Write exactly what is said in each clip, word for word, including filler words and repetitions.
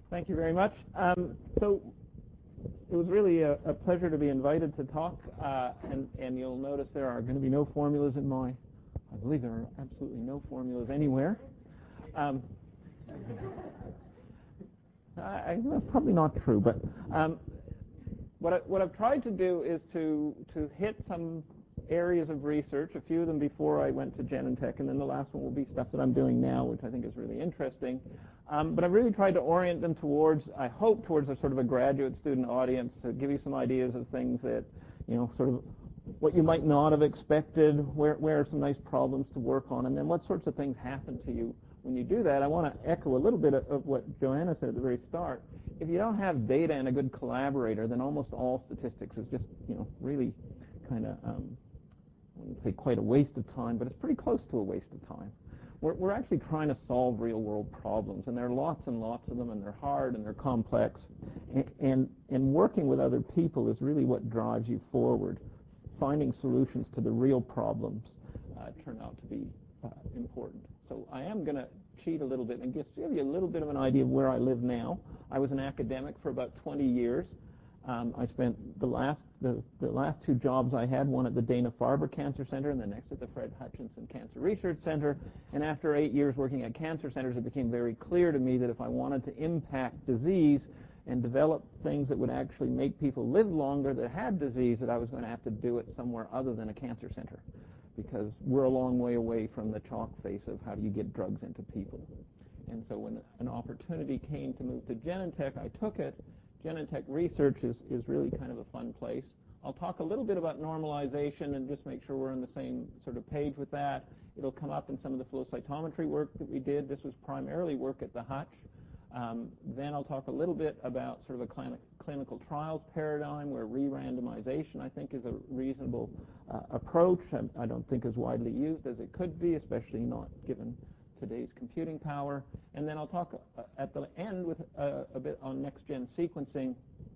Thank you very much. Um, so it was really a, a pleasure to be invited to talk, uh, and, and you'll notice there are going to be no formulas in my, I believe there are absolutely no formulas anywhere. Um, I, that's probably not true, but um, what, I, what I've tried to do is to, to hit some areas of research, a few of them before I went to Genentech, and then the last one will be stuff that I'm doing now, which I think is really interesting. Um, but I've really tried to orient them towards, I hope, towards a sort of a graduate student audience to give you some ideas of things that, you know, sort of what you might not have expected, where, where are some nice problems to work on, and then what sorts of things happen to you when you do that. I want to echo a little bit of, of what Joanna said at the very start. If you don't have data and a good collaborator, then almost all statistics is just, you know, really kind of, um, I wouldn't say quite a waste of time, but it's pretty close to a waste of time. We're, we're actually trying to solve real-world problems, and there are lots and lots of them, and they're hard and they're complex. And, and, and working with other people is really what drives you forward. Finding solutions to the real problems uh, turn out to be uh, important. So I am going to cheat a little bit and just give you a little bit of an idea of where I live now. I was an academic for about twenty years. Um, I spent the last the, the last two jobs I had, one at the Dana-Farber Cancer Center and the next at the Fred Hutchinson Cancer Research Center. And after eight years working at cancer centers, it became very clear to me that if I wanted to impact disease and develop things that would actually make people live longer that had disease, that I was going to have to do it somewhere other than a cancer center, because we're a long way away from the chalk face of how do you get drugs into people. And so when an opportunity came to move to Genentech, I took it. Genentech research is, is really kind of a fun place. I'll talk a little bit about normalization and just make sure we're on the same sort of page with that. It'll come up in some of the flow cytometry work that we did. This was primarily work at the Hutch. Um, then I'll talk a little bit about sort of a clin clinical trials paradigm where re-randomization, I think, is a reasonable uh, approach. I, I don't think as widely used as it could be, especially not given today's computing power. And then I'll talk uh, at the end with uh, a bit on next-gen sequencing.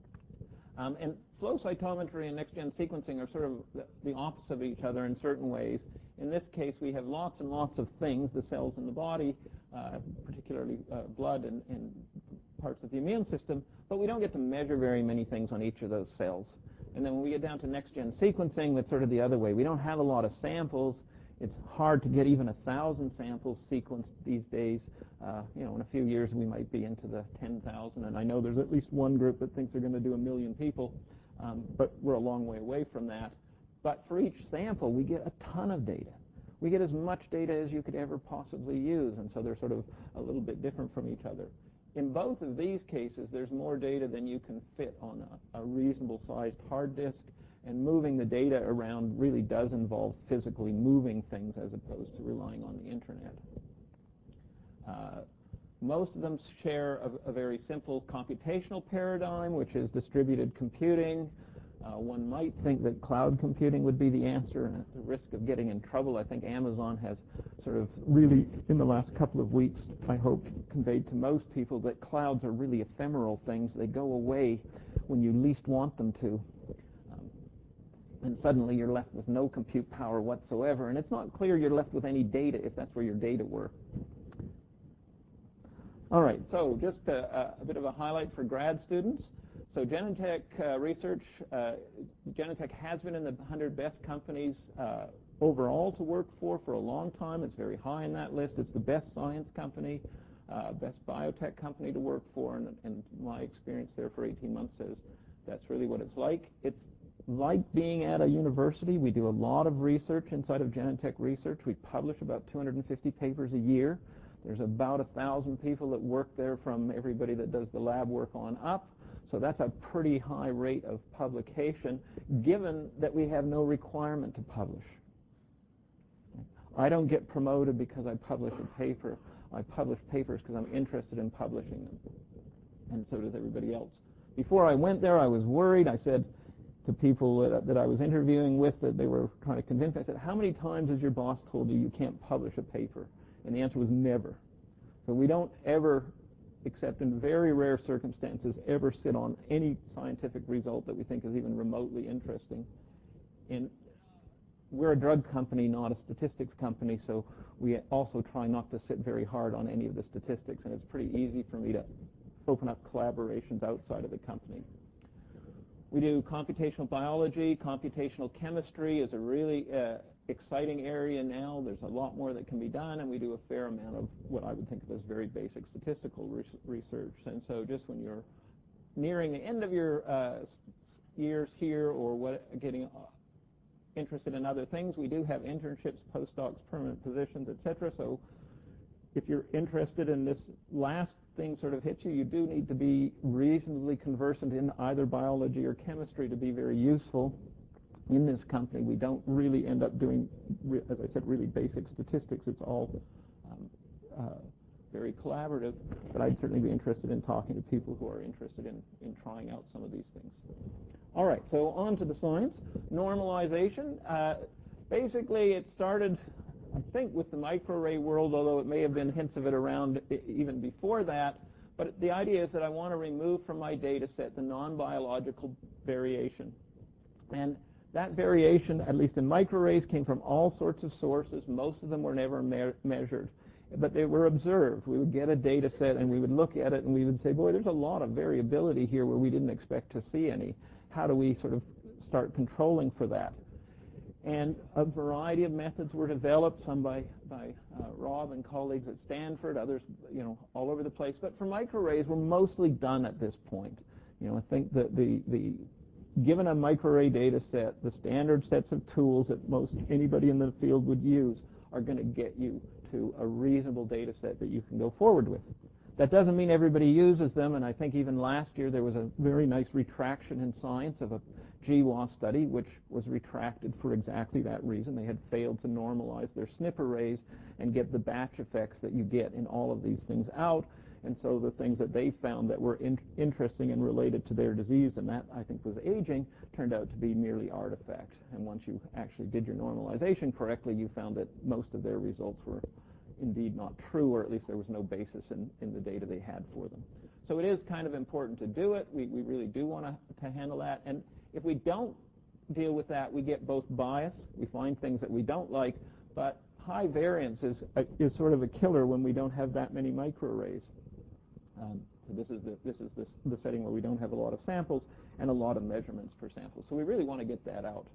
Um, and flow cytometry and next-gen sequencing are sort of the, the opposite of each other in certain ways. In this case, we have lots and lots of things, the cells in the body, uh, particularly uh, blood and, and parts of the immune system, but we don't get to measure very many things on each of those cells. And then when we get down to next-gen sequencing, that's sort of the other way. We don't have a lot of samples. It's hard to get even a thousand samples sequenced these days. Uh, you know, in a few years we might be into the ten thousand, and I know there's at least one group that thinks they're going to do a million people, um, but we're a long way away from that. But for each sample, we get a ton of data. We get as much data as you could ever possibly use, and so they're sort of a little bit different from each other. In both of these cases, there's more data than you can fit on a, a reasonable-sized hard disk, and moving the data around really does involve physically moving things as opposed to relying on the Internet. Uh, most of them share a, a very simple computational paradigm, which is distributed computing. Uh, one might think that cloud computing would be the answer, and at the risk of getting in trouble, I think Amazon has sort of really, in the last couple of weeks, I hope, conveyed to most people that clouds are really ephemeral things. They go away when you least want them to. Um, and suddenly you're left with no compute power whatsoever, and it's not clear you're left with any data if that's where your data were. All right, so just a, a bit of a highlight for grad students. So Genentech uh, research, uh, Genentech has been in the one hundred best companies uh, overall to work for for a long time. It's very high in that list. It's the best science company, uh, best biotech company to work for, and, and my experience there for eighteen months says that's really what it's like. It's like being at a university. We do a lot of research inside of Genentech research. We publish about two hundred fifty papers a year. There's about a thousand people that work there, from everybody that does the lab work on up. So that's a pretty high rate of publication, given that we have no requirement to publish. I don't get promoted because I publish a paper. I publish papers because I'm interested in publishing them, and so does everybody else. Before I went there, I was worried. I said to people that, that I was interviewing with, that they were trying to convince me, I said, how many times has your boss told you you can't publish a paper? And the answer was never. So we don't ever, except in very rare circumstances, ever sit on any scientific result that we think is even remotely interesting. And we're a drug company, not a statistics company, so we also try not to sit very hard on any of the statistics, and it's pretty easy for me to open up collaborations outside of the company. We do computational biology. Computational chemistry is a really uh, exciting area now. There's a lot more that can be done, and we do a fair amount of what I would think of as very basic statistical re research. And so just when you're nearing the end of your uh, years here or what, getting interested in other things, we do have internships, postdocs, permanent positions, et cetera. So if you're interested in this last thing sort of hits you, you do need to be reasonably conversant in either biology or chemistry to be very useful in this company. We don't really end up doing, as I said, really basic statistics. It's all um, uh, very collaborative, but I'd certainly be interested in talking to people who are interested in, in trying out some of these things. All right, so on to the science. Normalization. Uh, basically, it started, I think, with the microarray world, although it may have been hints of it around even before that. But the idea is that I want to remove from my data set the non-biological variation. And that variation, at least in microarrays, came from all sorts of sources. Most of them were never me measured, but they were observed. We would get a data set and we would look at it and we would say, boy, there's a lot of variability here where we didn't expect to see any. How do we sort of start controlling for that? And a variety of methods were developed, some by, by uh, Rob and colleagues at Stanford, others, you know, all over the place. But for microarrays, we're mostly done at this point. You know, I think that the, the given a microarray data set, the standard sets of tools that most anybody in the field would use are going to get you to a reasonable data set that you can go forward with. That doesn't mean everybody uses them, and I think even last year there was a very nice retraction in Science of a G W A S study, which was retracted for exactly that reason. They had failed to normalize their S N P arrays and get the batch effects that you get in all of these things out. And so the things that they found that were in interesting and related to their disease, and that I think was aging, turned out to be merely artifacts. And once you actually did your normalization correctly, you found that most of their results were indeed not true, or at least there was no basis in, in the data they had for them. So it is kind of important to do it. We, we really do want to, to handle that. And if we don't deal with that, we get both bias. We find things that we don't like, but high variance is, a, is sort of a killer when we don't have that many microarrays. Um, so this is, the, this is the, the setting where we don't have a lot of samples and a lot of measurements per sample. So we really want to get that out.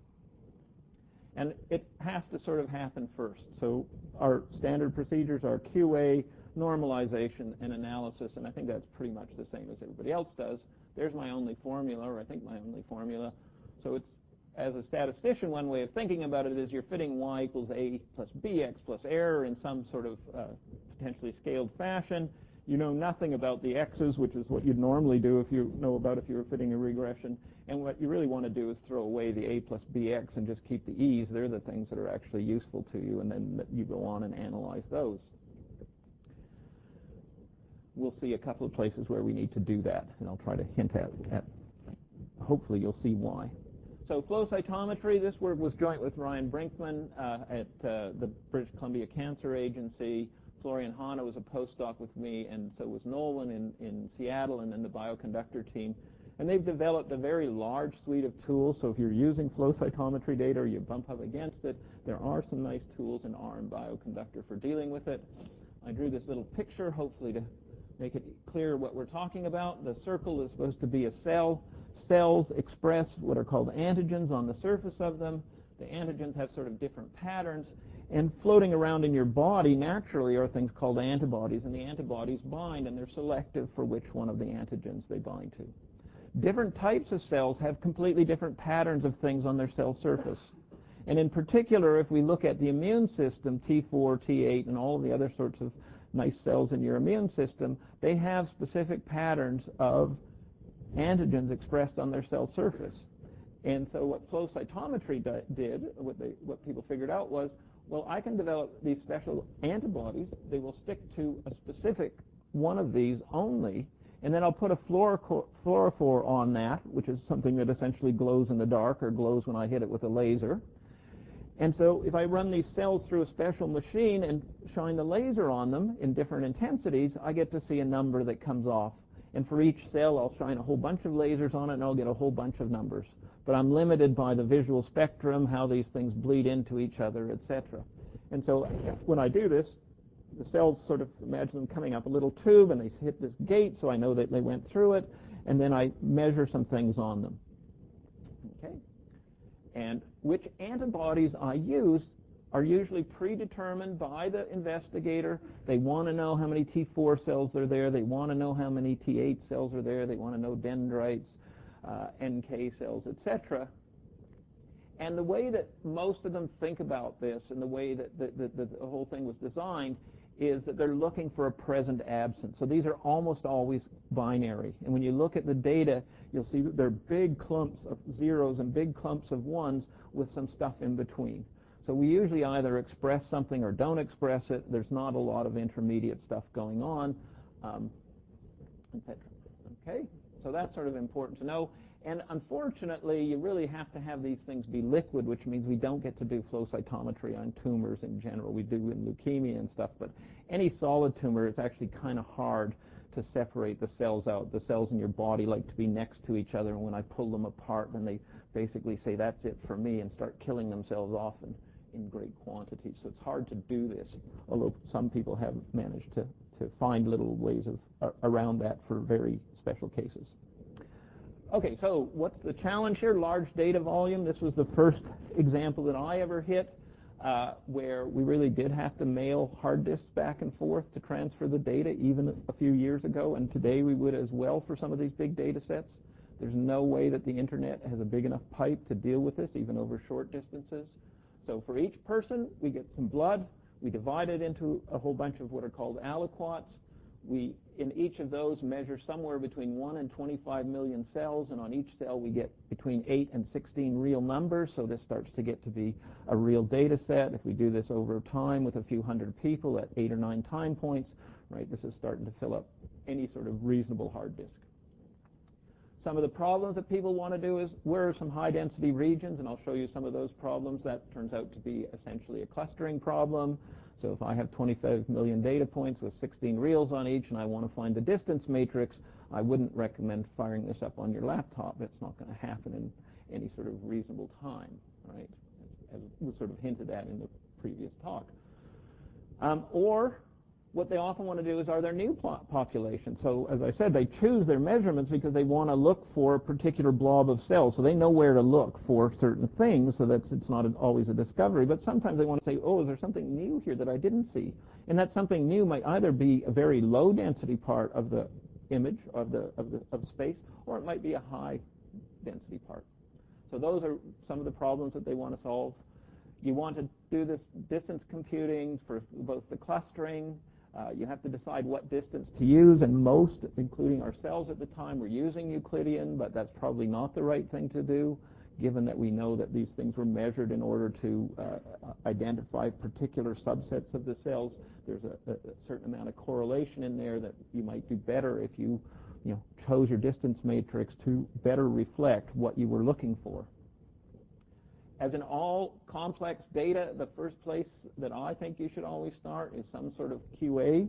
And it has to sort of happen first. So our standard procedures are Q A, normalization, and analysis, and I think that's pretty much the same as everybody else does. There's my only formula, or I think my only formula. So it's, as a statistician, one way of thinking about it is you're fitting y equals a plus bx plus error in some sort of uh, potentially scaled fashion. You know nothing about the x's, which is what you'd normally do if you know about if you were fitting a regression. And what you really want to do is throw away the a plus bx and just keep the e's. They're the things that are actually useful to you, and then you go on and analyze those. We'll see a couple of places where we need to do that, and I'll try to hint at, at hopefully you'll see why. So flow cytometry, this work was joint with Ryan Brinkman uh, at uh, the British Columbia Cancer Agency. Florian Hanna was a postdoc with me, and so was Nolan in, in Seattle, and then the bioconductor team. And they've developed a very large suite of tools, so if you're using flow cytometry data or you bump up against it, there are some nice tools in R and bioconductor for dealing with it. I drew this little picture, hopefully to make it clear what we're talking about. The circle is supposed to be a cell. Cells express what are called antigens on the surface of them. The antigens have sort of different patterns. And floating around in your body naturally are things called antibodies, and the antibodies bind, and they're selective for which one of the antigens they bind to. Different types of cells have completely different patterns of things on their cell surface. And in particular, if we look at the immune system, T four, T eight, and all of the other sorts of nice cells in your immune system, they have specific patterns of antigens expressed on their cell surface. And so what flow cytometry did, what, they, what people figured out was, well, I can develop these special antibodies. They will stick to a specific one of these only, and then I'll put a fluorophore on that, which is something that essentially glows in the dark or glows when I hit it with a laser. And so if I run these cells through a special machine and shine the laser on them in different intensities, I get to see a number that comes off. And for each cell, I'll shine a whole bunch of lasers on it, and I'll get a whole bunch of numbers. But I'm limited by the visual spectrum, how these things bleed into each other, et cetera. And so when I do this, the cells sort of, imagine them coming up a little tube, and they hit this gate, so I know that they went through it, and then I measure some things on them. Okay? And which antibodies I use are usually predetermined by the investigator. They want to know how many T four cells are there. They want to know how many T eight cells are there. They want to know dendrites, uh, N K cells, et cetera. And the way that most of them think about this and the way that the, the, the, the whole thing was designed is that they're looking for a present absence. So these are almost always binary. And when you look at the data, you'll see that they're big clumps of zeros and big clumps of ones with some stuff in between. So we usually either express something or don't express it. There's not a lot of intermediate stuff going on, um, et cetera. Okay? So that's sort of important to know. And unfortunately, you really have to have these things be liquid, which means we don't get to do flow cytometry on tumors in general. We do in leukemia and stuff, but any solid tumor, it's actually kind of hard to separate the cells out. The cells in your body like to be next to each other, and when I pull them apart, then they basically say, that's it for me, and start killing themselves off in, in great quantities. So it's hard to do this, although some people have managed to, to find little ways of uh, around that for very special cases. Okay, so what's the challenge here? Large data volume. This was the first example that I ever hit uh, where we really did have to mail hard disks back and forth to transfer the data even a few years ago, and today we would as well for some of these big data sets. There's no way that the internet has a big enough pipe to deal with this, even over short distances. So for each person, we get some blood. We divide it into a whole bunch of what are called aliquots. We, in each of those, measure somewhere between one and twenty-five million cells, and on each cell we get between eight and sixteen real numbers, so this starts to get to be a real data set. If we do this over time with a few hundred people at eight or nine time points, right, this is starting to fill up any sort of reasonable hard disk. Some of the problems that people want to do is, where are some high-density regions, and I'll show you some of those problems. That turns out to be essentially a clustering problem. So if I have twenty-five million data points with sixteen reals on each and I want to find the distance matrix, I wouldn't recommend firing this up on your laptop. It's not going to happen in any sort of reasonable time, right, as was sort of hinted at in the previous talk. Um, or what they often want to do is, are there new populations? So as I said, they choose their measurements because they want to look for a particular blob of cells. So they know where to look for certain things, so that it's not always a discovery. But sometimes they want to say, oh, is there something new here that I didn't see? And that something new might either be a very low density part of the image of the of the of space, or it might be a high density part. So those are some of the problems that they want to solve. You want to do this distance computing for both the clustering. Uh, you have to decide what distance to use, and most, including ourselves at the time, were using Euclidean, but that's probably not the right thing to do, given that we know that these things were measured in order to uh, identify particular subsets of the cells. There's a, a certain amount of correlation in there that you might do better if you, you know, chose your distance matrix to better reflect what you were looking for. As in all complex data, the first place that I think you should always start is some sort of Q A,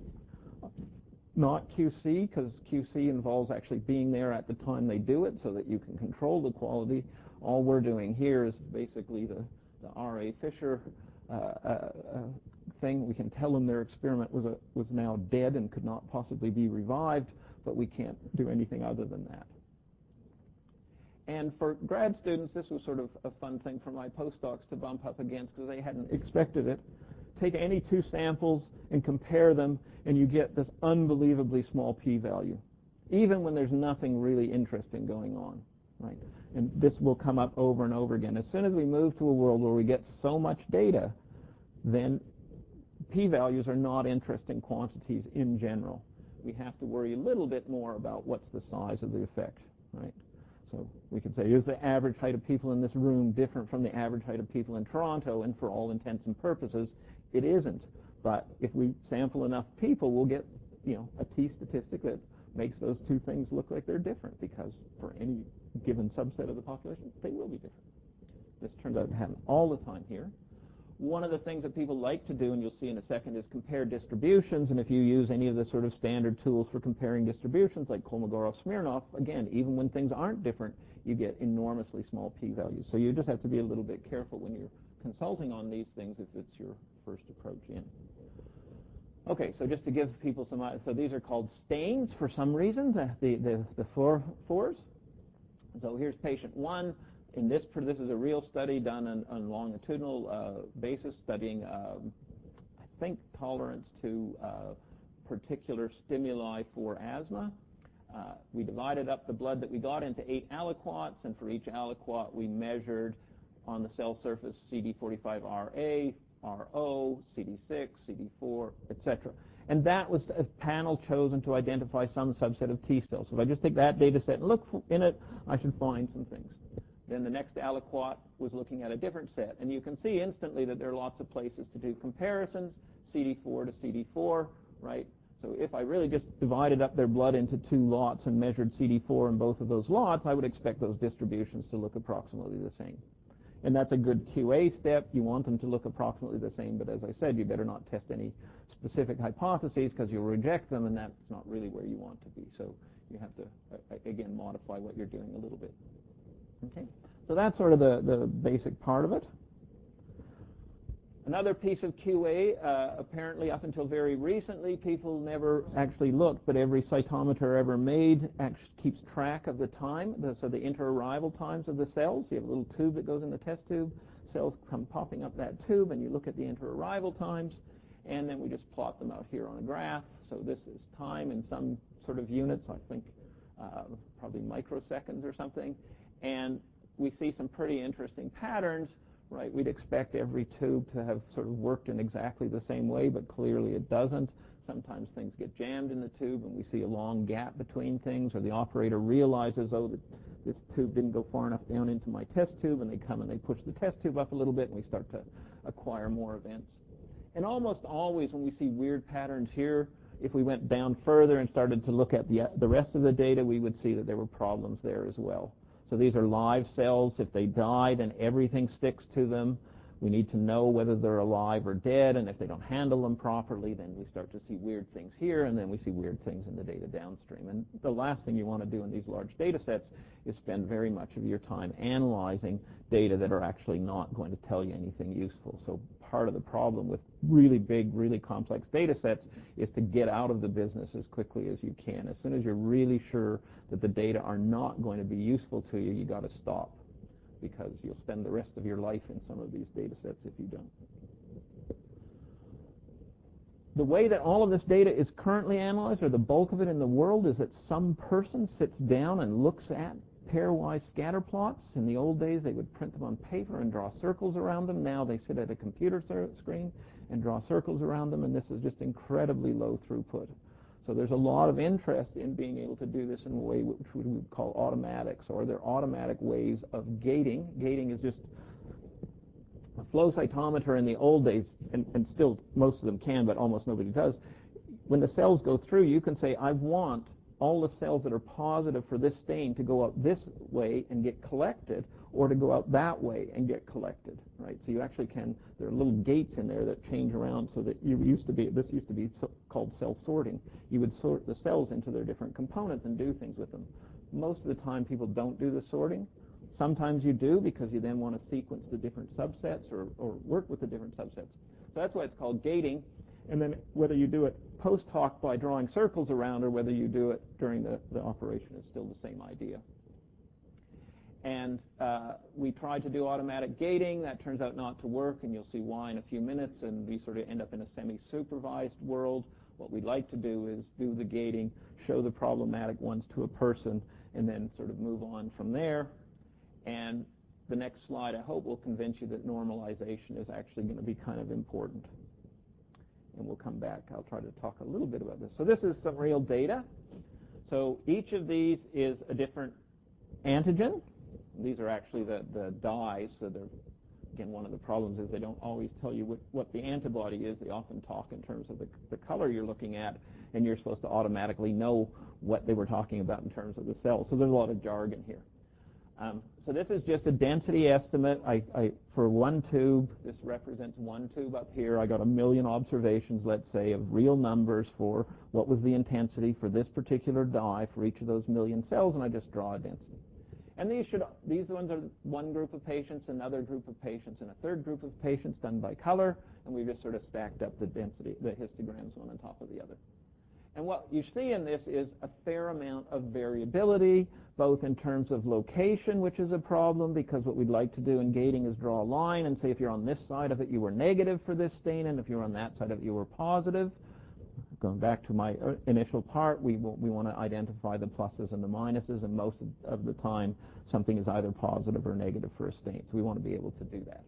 not Q C, because Q C involves actually being there at the time they do it so that you can control the quality. All we're doing here is basically the, the R A Fisher uh, uh, uh, thing. We can tell them their experiment was, a, was now dead and could not possibly be revived, but we can't do anything other than that. And for grad students, this was sort of a fun thing for my postdocs to bump up against because they hadn't expected it. Take any two samples and compare them, and you get this unbelievably small p-value, even when there's nothing really interesting going on, right? And this will come up over and over again. As soon as we move to a world where we get so much data, then p-values are not interesting quantities in general. We have to worry a little bit more about what's the size of the effect, right? So we could say, is the average height of people in this room different from the average height of people in Toronto? And for all intents and purposes, it isn't. But if we sample enough people, we'll get, you know, a t-statistic that makes those two things look like they're different, because for any given subset of the population, they will be different. This turns out to happen all the time here. One of the things that people like to do, and you'll see in a second, is compare distributions. And if you use any of the sort of standard tools for comparing distributions, like Kolmogorov-Smirnov, again, even when things aren't different, you get enormously small p-values. So you just have to be a little bit careful when you're consulting on these things if it's your first approach in. Okay, so just to give people some, so these are called stains for some reason, the, the, the, the four, fours. So here's patient one. In this, this is a real study done on, on longitudinal uh, basis, studying, um, I think, tolerance to uh, particular stimuli for asthma. Uh, we divided up the blood that we got into eight aliquots, and for each aliquot we measured on the cell surface C D forty-five R A, R O, C D six, C D four, et cetera. And that was a panel chosen to identify some subset of T cells. So if I just take that data set and look in it, I should find some things. Then the next aliquot was looking at a different set. And you can see instantly that there are lots of places to do comparisons, C D four to C D four, right? So if I really just divided up their blood into two lots and measured C D four in both of those lots, I would expect those distributions to look approximately the same. And that's a good Q A step. You want them to look approximately the same, but as I said, you better not test any specific hypotheses because you'll reject them, and that's not really where you want to be. So you have to, uh, again, modify what you're doing a little bit. Okay, so that's sort of the, the basic part of it. Another piece of Q A, uh, apparently up until very recently, people never actually looked, but every cytometer ever made actually keeps track of the time, the, so the inter-arrival times of the cells. You have a little tube that goes in the test tube. Cells come popping up that tube, and you look at the inter-arrival times, and then we just plot them out here on a graph. So this is time in some sort of units, I think uh, probably microseconds or something. And we see some pretty interesting patterns. Right, we'd expect every tube to have sort of worked in exactly the same way, but clearly it doesn't. Sometimes things get jammed in the tube, and we see a long gap between things, or the operator realizes, oh, that this tube didn't go far enough down into my test tube, and they come and they push the test tube up a little bit, and we start to acquire more events. And almost always when we see weird patterns here, if we went down further and started to look at the, the rest of the data, we would see that there were problems there as well. So these are live cells. If they die, then everything sticks to them. We need to know whether they're alive or dead, and if they don't handle them properly, then we start to see weird things here, and then we see weird things in the data downstream. And the last thing you want to do in these large data sets is spend very much of your time analyzing data that are actually not going to tell you anything useful. So part of the problem with really big, really complex data sets is to get out of the business as quickly as you can. As soon as you're really sure that the data are not going to be useful to you, you got to stop, because you'll spend the rest of your life in some of these data sets if you don't. The way that all of this data is currently analyzed, or the bulk of it in the world, is that some person sits down and looks at pairwise scatter plots. In the old days, they would print them on paper and draw circles around them. Now they sit at a computer screen and draw circles around them, and this is just incredibly low throughput. So there's a lot of interest in being able to do this in a way which we would call automatics, or they're automatic ways of gating. Gating is just a flow cytometer in the old days, and, and still most of them can, but almost nobody does. When the cells go through, you can say, I want all the cells that are positive for this stain to go out this way and get collected, or to go out that way and get collected, right? So you actually can, there are little gates in there that change around so that you used to be, this used to be so called cell sorting. You would sort the cells into their different components and do things with them. Most of the time people don't do the sorting. Sometimes you do, because you then want to sequence the different subsets or, or work with the different subsets. So that's why it's called gating. And then whether you do it post hoc by drawing circles around, or whether you do it during the, the operation, is still the same idea. And uh, we tried to do automatic gating. That turns out not to work, and you'll see why in a few minutes, and we sort of end up in a semi-supervised world. What we'd like to do is do the gating, show the problematic ones to a person, and then sort of move on from there. And the next slide, I hope, will convince you that normalization is actually going to be kind of important. And we'll come back. I'll try to talk a little bit about this. So this is some real data. So each of these is a different antigen. These are actually the, the dyes. So they're, again, one of the problems is they don't always tell you what, what the antibody is. They often talk in terms of the, the color you're looking at, and you're supposed to automatically know what they were talking about in terms of the cell. So there's a lot of jargon here. Um, so this is just a density estimate. I, I, for one tube, this represents one tube up here. I got a million observations, let's say, of real numbers for what was the intensity for this particular dye for each of those million cells, and I just draw a density. And these should these ones are one group of patients, another group of patients, and a third group of patients done by color, and we just sort of stacked up the density, the histograms one on top of the other. And what you see in this is a fair amount of variability, both in terms of location, which is a problem, because what we'd like to do in gating is draw a line and say if you're on this side of it, you were negative for this stain, and if you're on that side of it, you were positive. Going back to my initial part, we, we want to identify the pluses and the minuses, and most of the time, something is either positive or negative for a stain, so we want to be able to do that.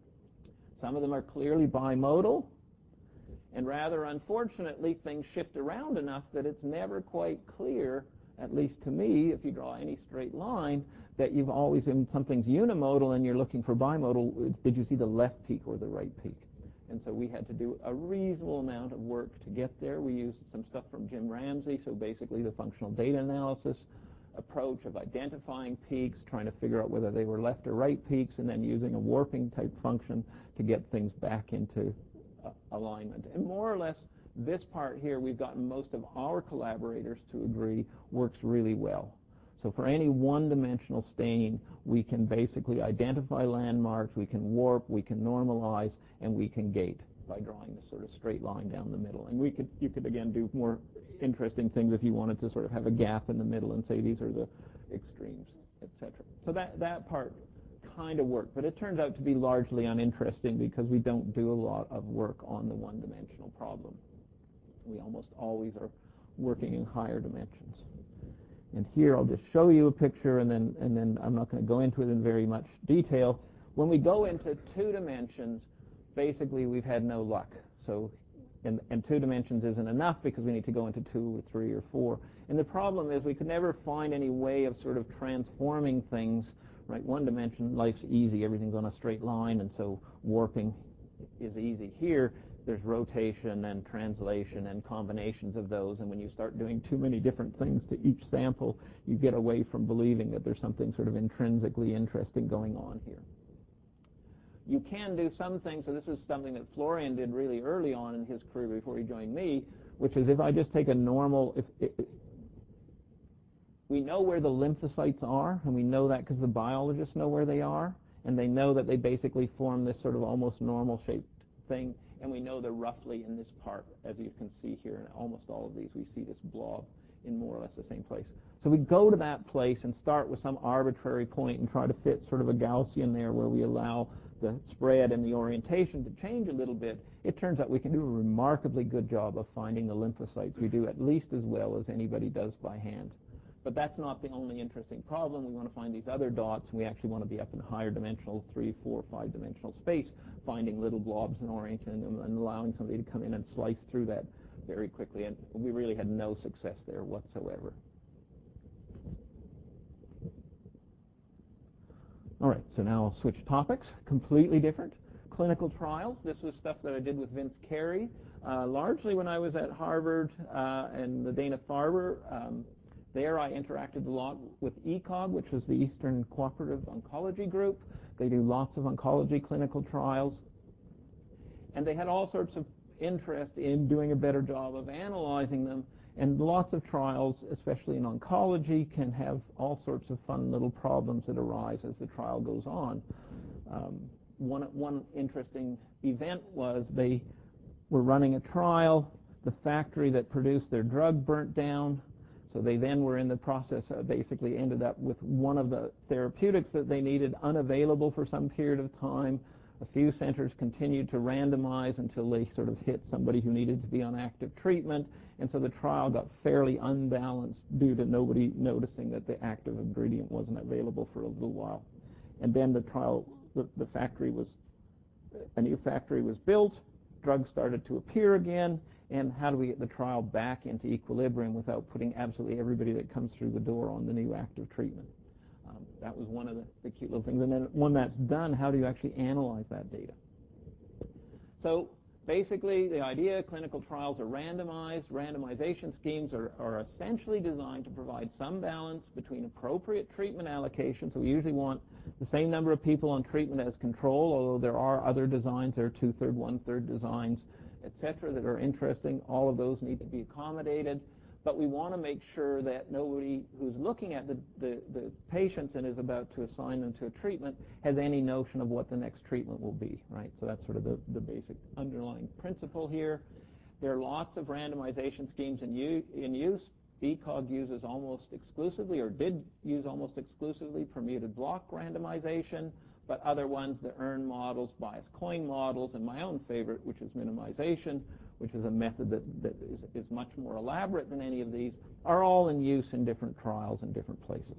Some of them are clearly bimodal, and rather unfortunately, things shift around enough that it's never quite clear, at least to me, if you draw any straight line, that you've always, in something's unimodal and you're looking for bimodal, did you see the left peak or the right peak? And so we had to do a reasonable amount of work to get there. We used some stuff from Jim Ramsey, so basically the functional data analysis approach of identifying peaks, trying to figure out whether they were left or right peaks, and then using a warping type function to get things back into uh, alignment. And more or less, this part here, we've gotten most of our collaborators to agree works really well. So for any one-dimensional stain, we can basically identify landmarks, we can warp, we can normalize, and we can gate by drawing this sort of straight line down the middle. And we could, you could again do more interesting things if you wanted to sort of have a gap in the middle and say these are the extremes, et cetera. So that, that part kind of worked, but it turns out to be largely uninteresting because we don't do a lot of work on the one-dimensional problem. We almost always are working in higher dimensions. And here I'll just show you a picture, and then, and then I'm not going to go into it in very much detail. When we go into two dimensions, basically we've had no luck. So, and, and two dimensions isn't enough because we need to go into two or three or four. And the problem is we could never find any way of sort of transforming things, right? One dimension, life's easy, everything's on a straight line, and so warping is easy. Here, there's rotation and translation and combinations of those, and when you start doing too many different things to each sample, you get away from believing that there's something sort of intrinsically interesting going on here. You can do some things, so this is something that Florian did really early on in his career before he joined me, which is if I just take a normal, if, if we know where the lymphocytes are, and we know that because the biologists know where they are, and they know that they basically form this sort of almost normal shaped thing, and we know they're roughly in this part, as you can see here. In almost all of these, we see this blob in more or less the same place. So we go to that place and start with some arbitrary point and try to fit sort of a Gaussian there where we allow the spread and the orientation to change a little bit. It turns out we can do a remarkably good job of finding the lymphocytes. We do at least as well as anybody does by hand. But that's not the only interesting problem. We want to find these other dots, and we actually want to be up in higher dimensional, three, four, five dimensional space, finding little blobs and orienting them and allowing somebody to come in and slice through that very quickly. And we really had no success there whatsoever. All right, so now I'll switch topics, completely different. Clinical trials. This was stuff that I did with Vince Carey, uh, largely when I was at Harvard uh, and the Dana-Farber. Um, There I interacted a lot with E C O G, which was the Eastern Cooperative Oncology Group. They do lots of oncology clinical trials. And they had all sorts of interest in doing a better job of analyzing them. And lots of trials, especially in oncology, can have all sorts of fun little problems that arise as the trial goes on. Um, one, one interesting event was they were running a trial. The factory that produced their drug burnt down. So they then were in the process, uh, basically ended up with one of the therapeutics that they needed unavailable for some period of time. A few centers continued to randomize until they sort of hit somebody who needed to be on active treatment. And so the trial got fairly unbalanced due to nobody noticing that the active ingredient wasn't available for a little while. And then the trial, the, the factory was, a new factory was built, drugs started to appear again, and how do we get the trial back into equilibrium without putting absolutely everybody that comes through the door on the new active treatment? Um, that was one of the, the cute little things. And then when that's done, how do you actually analyze that data? So basically, the idea, clinical trials are randomized. Randomization schemes are, are essentially designed to provide some balance between appropriate treatment allocation. So we usually want the same number of people on treatment as control, although there are other designs. There are two-third, one-third designs, et cetera, that are interesting. All of those need to be accommodated. but we want to make sure that nobody who's looking at the, the, the patients and is about to assign them to a treatment has any notion of what the next treatment will be, right? So that's sort of the, the basic underlying principle here. There are lots of randomization schemes in, u- in use. ECOG uses almost exclusively, or did use almost exclusively, permuted block randomization, but other ones, the E A R N models, bias coin models, and my own favorite, which is minimization, which is a method that, that is, is much more elaborate than any of these, are all in use in different trials in different places.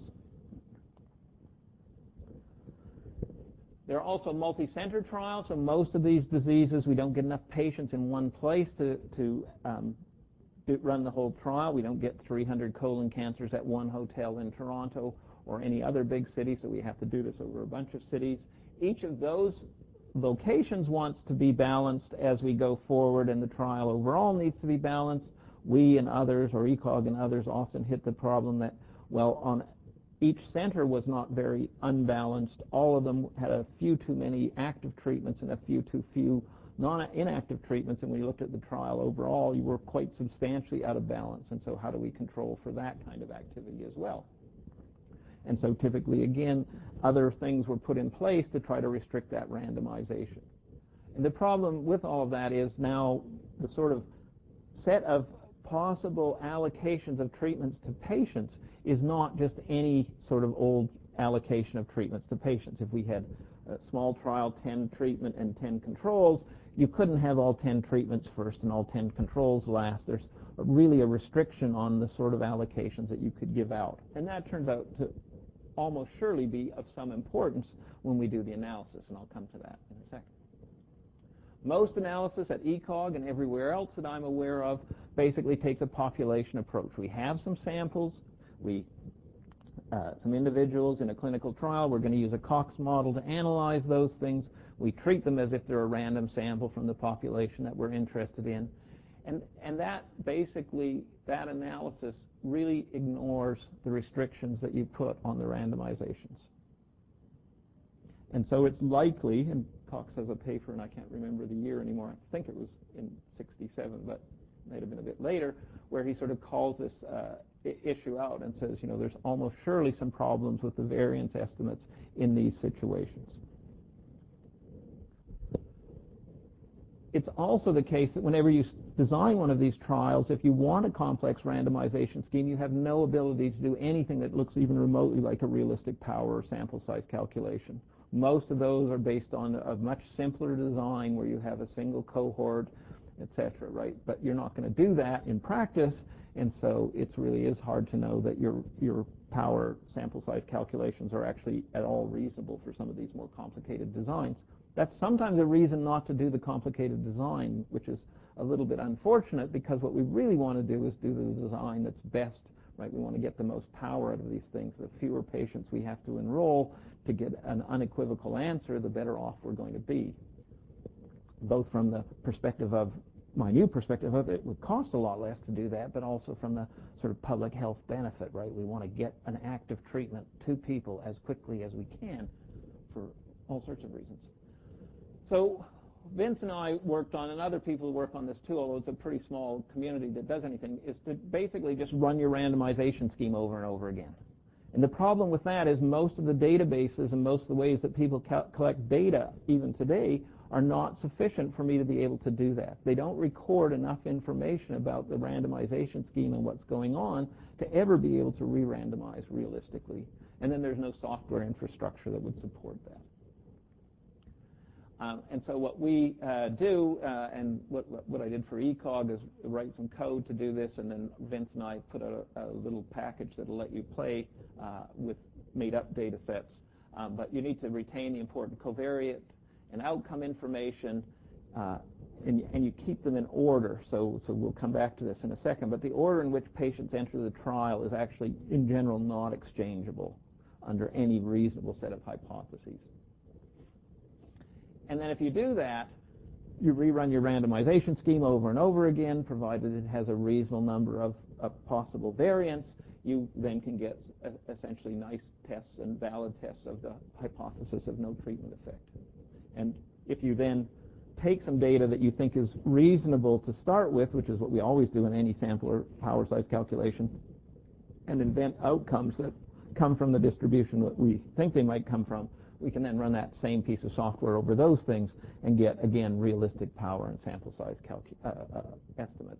There are also multi-center trials, so most of these diseases, we don't get enough patients in one place to, to um, do, run the whole trial. We don't get three hundred colon cancers at one hotel in Toronto or any other big city, so we have to do this over a bunch of cities. Each of those locations wants to be balanced as we go forward, and the trial overall needs to be balanced. We and others, or ECOG and others, often hit the problem that, well, on each center was not very unbalanced. All of them had a few too many active treatments and a few too few non-inactive treatments, and when you looked at the trial overall, you were quite substantially out of balance. And so how do we control for that kind of activity as well? And so typically, again, other things were put in place to try to restrict that randomization. And the problem with all of that is now the sort of set of possible allocations of treatments to patients is not just any sort of old allocation of treatments to patients. If we had a small trial, ten treatment and ten controls, you couldn't have all ten treatments first and all ten controls last. There's really a restriction on the sort of allocations that you could give out. And that turns out to almost surely be of some importance when we do the analysis, and I'll come to that in a second. Most analysis at ECOG and everywhere else that I'm aware of basically takes a population approach. We have some samples, we uh, some individuals in a clinical trial. We're going to use a Cox model to analyze those things. We treat them as if they're a random sample from the population that we're interested in. And, and that basically, that analysis really ignores the restrictions that you put on the randomizations. And so it's likely, and Cox has a paper, and I can't remember the year anymore, I think it was in sixty-seven, but it might have been a bit later, where he sort of calls this uh, issue out and says, you know, there's almost surely some problems with the variance estimates in these situations. It's also the case that whenever you design one of these trials, if you want a complex randomization scheme, you have no ability to do anything that looks even remotely like a realistic power or sample size calculation. Most of those are based on a much simpler design where you have a single cohort, et cetera, right? But you're not going to do that in practice, and so it really is hard to know that your, your power sample size calculations are actually at all reasonable for some of these more complicated designs. That's sometimes a reason not to do the complicated design, which is a little bit unfortunate, because what we really want to do is do the design that's best, right? We want to get the most power out of these things. The fewer patients we have to enroll to get an unequivocal answer, the better off we're going to be. Both from the perspective of, my new perspective of it would cost a lot less to do that, but also from the sort of public health benefit, right? We want to get an active treatment to people as quickly as we can for all sorts of reasons. So Vince and I worked on, and other people who work on this too, although it's a pretty small community that does anything, is to basically just run your randomization scheme over and over again. And the problem with that is most of the databases and most of the ways that people collect data, even today, are not sufficient for me to be able to do that. They don't record enough information about the randomization scheme and what's going on to ever be able to re-randomize realistically. And then there's no software infrastructure that would support that. Um, and so what we uh, do, uh, and what, what I did for ECOG is write some code to do this, and then Vince and I put out a, a little package that will let you play uh, with made-up data sets. Um, but you need to retain the important covariate and outcome information, uh, and, and you keep them in order. So, so we'll come back to this in a second. But the order in which patients enter the trial is actually, in general, not exchangeable under any reasonable set of hypotheses. And then if you do that, you rerun your randomization scheme over and over again, provided it has a reasonable number of, of possible variants. You then can get a, essentially nice tests and valid tests of the hypothesis of no treatment effect. And if you then take some data that you think is reasonable to start with, which is what we always do in any sample or power size calculation, and invent outcomes that come from the distribution that we think they might come from. We can then run that same piece of software over those things and get, again, realistic power and sample size calcu- uh, uh, estimates.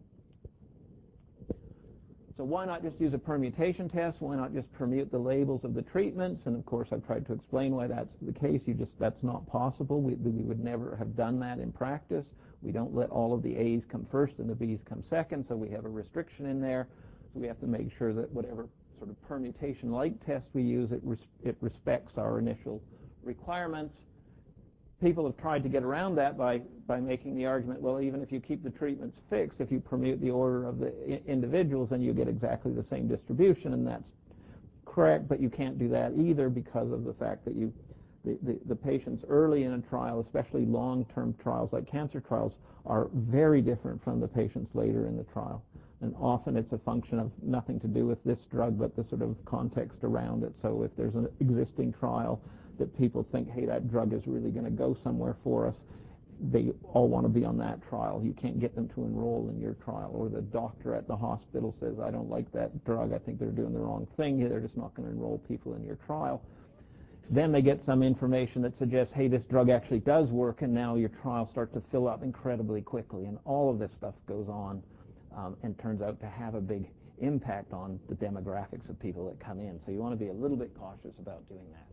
So why not just use a permutation test? Why not just permute the labels of the treatments? And of course, I've tried to explain why that's the case. You just that's not possible. We, we would never have done that in practice. We don't let all of the A's come first and the B's come second, so we have a restriction in there. So we have to make sure that whatever sort of permutation-like test we use, it, res it respects our initial requirements. People have tried to get around that by, by making the argument, well, even if you keep the treatments fixed, if you permute the order of the I individuals, then you get exactly the same distribution, and that's correct, but you can't do that either because of the fact that you, the, the, the patients early in a trial, especially long-term trials like cancer trials, are very different from the patients later in the trial. And often it's a function of nothing to do with this drug, but the sort of context around it. So if there's an existing trial that people think, hey, that drug is really going to go somewhere for us, they all want to be on that trial. You can't get them to enroll in your trial. Or the doctor at the hospital says, I don't like that drug. I think they're doing the wrong thing here. They're just not going to enroll people in your trial. Then they get some information that suggests, hey, this drug actually does work, and now your trial starts to fill up incredibly quickly. And all of this stuff goes on um, and turns out to have a big impact on the demographics of people that come in. So you want to be a little bit cautious about doing that.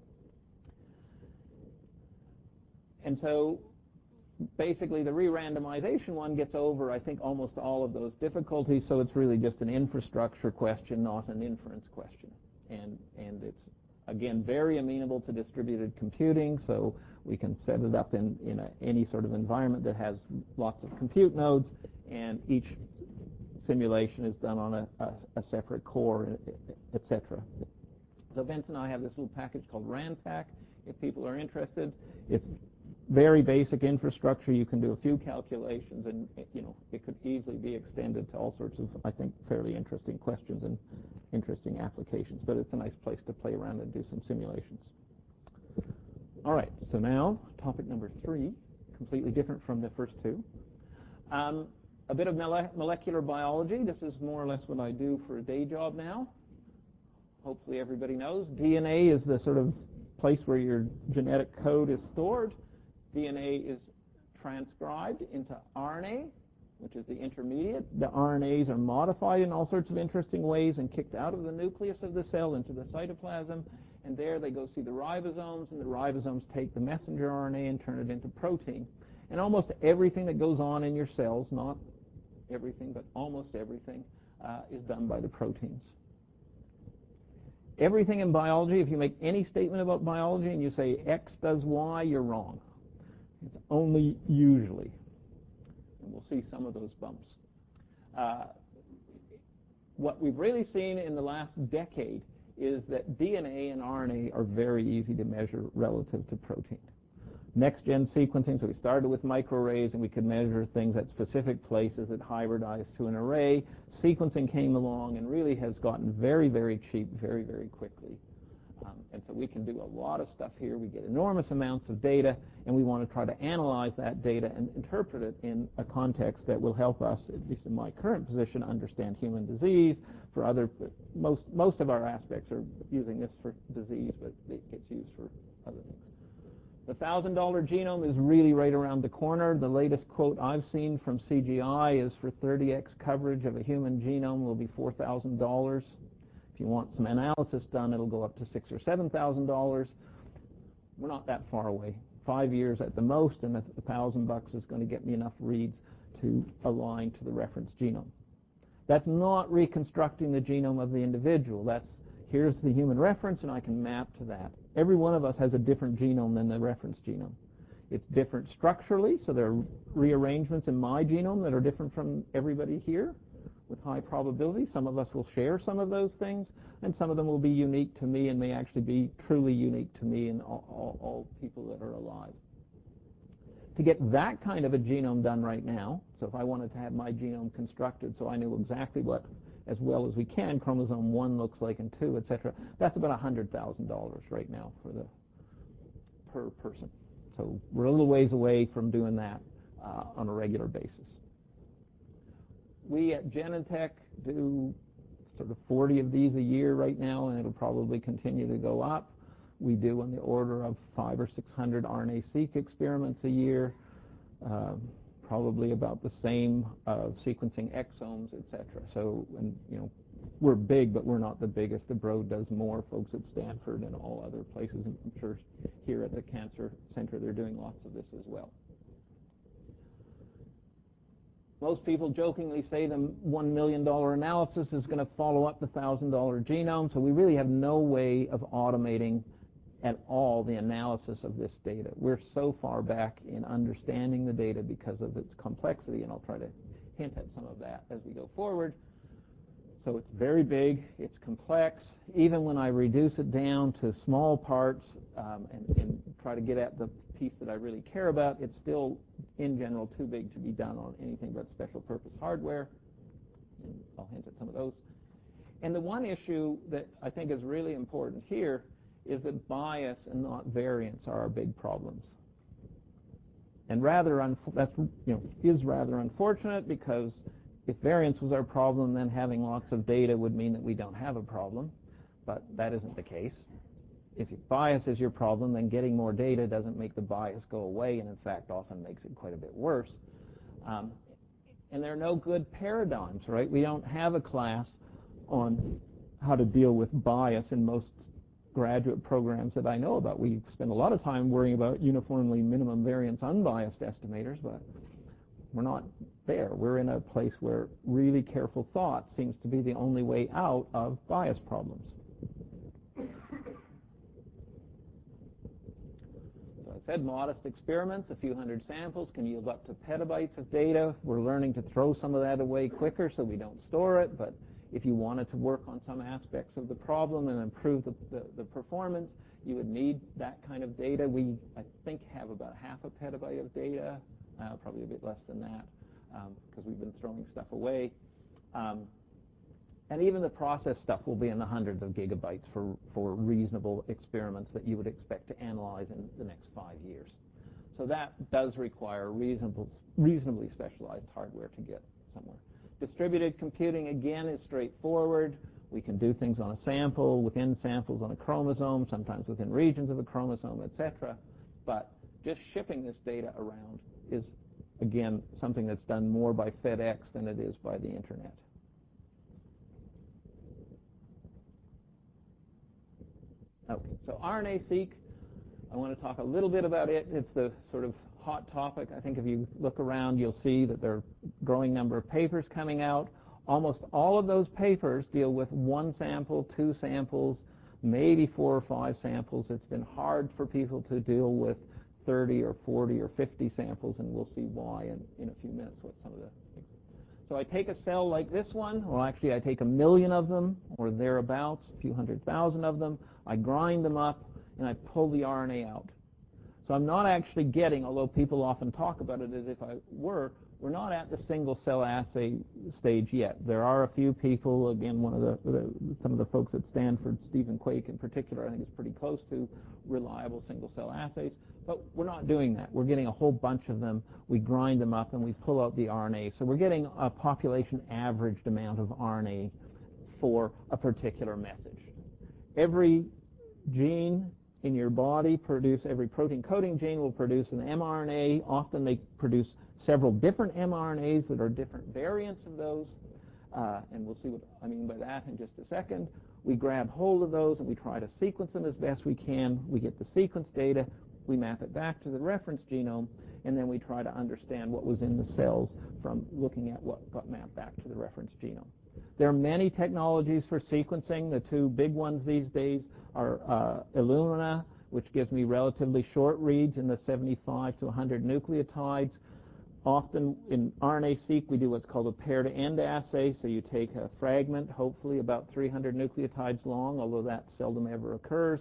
And so basically the re-randomization one gets over, I think, almost all of those difficulties, so it's really just an infrastructure question, not an inference question. And, and it's, again, very amenable to distributed computing, so we can set it up in, in a, any sort of environment that has lots of compute nodes, and each simulation is done on a, a, a separate core, et cetera. So Vince and I have this little package called RANFAC, if people are interested. It's very basic infrastructure. You can do a few calculations, and you know it could easily be extended to all sorts of, I think, fairly interesting questions and interesting applications. But it's a nice place to play around and do some simulations. All right, so now topic number three, completely different from the first two. Um, a bit of mole molecular biology. This is more or less what I do for a day job now. Hopefully everybody knows. D N A is the sort of place where your genetic code is stored. D N A is transcribed into R N A, which is the intermediate. The R N As are modified in all sorts of interesting ways and kicked out of the nucleus of the cell into the cytoplasm, and there they go see the ribosomes, and the ribosomes take the messenger R N A and turn it into protein. And almost everything that goes on in your cells, not everything, but almost everything, uh, is done by the proteins. Everything in biology, if you make any statement about biology and you say X does Y, you're wrong. It's only usually. And we'll see some of those bumps. Uh, what we've really seen in the last decade is that D N A and R N A are very easy to measure relative to protein. Next-gen sequencing, so we started with microarrays and we could measure things at specific places that hybridize to an array. Sequencing came along and really has gotten very, very cheap very, very quickly. Um, and so we can do a lot of stuff here. We get enormous amounts of data, and we want to try to analyze that data and interpret it in a context that will help us, at least in my current position, understand human disease. For other, most, most of our aspects are using this for disease, but it gets used for other things. The one thousand dollar genome is really right around the corner. The latest quote I've seen from C G I is for thirty X coverage of a human genome will be four thousand dollars. If you want some analysis done, it'll go up to six thousand or seven thousand dollars. We're not that far away. Five years at the most, and a thousand bucks is going to get me enough reads to align to the reference genome. That's not reconstructing the genome of the individual. That's here's the human reference, and I can map to that. Every one of us has a different genome than the reference genome. It's different structurally, so there are rearrangements in my genome that are different from everybody here with high probability. Some of us will share some of those things, and some of them will be unique to me and may actually be truly unique to me and all, all, all people that are alive. To get that kind of a genome done right now, so if I wanted to have my genome constructed so I knew exactly what, as well as we can, chromosome one looks like and two, et cetera, that's about one hundred thousand dollars right now for the per person. So we're a little ways away from doing that uh, on a regular basis. We at Genentech do sort of forty of these a year right now, and it'll probably continue to go up. We do on the order of five or six hundred R N A-seq experiments a year, uh, probably about the same of sequencing exomes, et cetera. So, and, you know, we're big, but we're not the biggest. The Broad does more. Folks at Stanford and all other places, and I'm sure here at the Cancer Center, they're doing lots of this as well. Most people jokingly say the one million dollar analysis is going to follow up the one thousand dollar genome, so we really have no way of automating at all the analysis of this data. We're so far back in understanding the data because of its complexity, and I'll try to hint at some of that as we go forward. So it's very big, it's complex. Even when I reduce it down to small parts um, and, and try to get at the piece that I really care about, it's still, in general, too big to be done on anything but special purpose hardware. And I'll hint at some of those. And the one issue that I think is really important here is that bias and not variance are our big problems. And rather, that's, you know, is rather unfortunate, because if variance was our problem, then having lots of data would mean that we don't have a problem, but that isn't the case. If bias is your problem, then getting more data doesn't make the bias go away, and in fact often makes it quite a bit worse. Um, and there are no good paradigms, right? We don't have a class on how to deal with bias in most graduate programs that I know about. We spend a lot of time worrying about uniformly minimum variance unbiased estimators, but we're not there. We're in a place where really careful thought seems to be the only way out of bias problems. So I said modest experiments, a few hundred samples can yield up to petabytes of data. We're learning to throw some of that away quicker so we don't store it, but if you wanted to work on some aspects of the problem and improve the, the, the performance, you would need that kind of data. We, I think, have about half a petabyte of data, uh, probably a bit less than that, because um, we've been throwing stuff away. Um, and even the process stuff will be in the hundreds of gigabytes for, for reasonable experiments that you would expect to analyze in the next five years. So that does require reasonable, reasonably specialized hardware to get somewhere. Distributed computing, again, is straightforward. We can do things on a sample, within samples on a chromosome, sometimes within regions of a chromosome, et cetera. But just shipping this data around is, again, something that's done more by FedEx than it is by the Internet. Okay, so R N A-seq, I want to talk a little bit about it. It's the sort of hot topic. I think if you look around, you'll see that there are a growing number of papers coming out. Almost all of those papers deal with one sample, two samples, maybe four or five samples. It's been hard for people to deal with thirty or forty or fifty samples, and we'll see why in, in a few minutes what some of the things. So I take a cell like this one, or actually I take a million of them, or thereabouts, a few hundred thousand of them. I grind them up, and I pull the R N A out. So I'm not actually getting, although people often talk about it as if I were, we're not at the single-cell assay stage yet. There are a few people, again, one of the, the some of the folks at Stanford, Stephen Quake in particular, I think is pretty close to reliable single-cell assays, but we're not doing that. We're getting a whole bunch of them. We grind them up, and we pull out the R N A. So we're getting a population averaged amount of R N A for a particular message. Every gene in your body produce, every protein coding gene will produce an mRNA. Often they produce several different mRNAs that are different variants of those, uh, and we'll see what I mean by that in just a second. We grab hold of those and we try to sequence them as best we can. We get the sequence data, we map it back to the reference genome, and then we try to understand what was in the cells from looking at what got mapped back to the reference genome. There are many technologies for sequencing. The two big ones these days are uh, Illumina, which gives me relatively short reads in the seventy-five to one hundred nucleotides. Often in R N A-seq, we do what's called a pair-to-end assay. So you take a fragment, hopefully about three hundred nucleotides long, although that seldom ever occurs.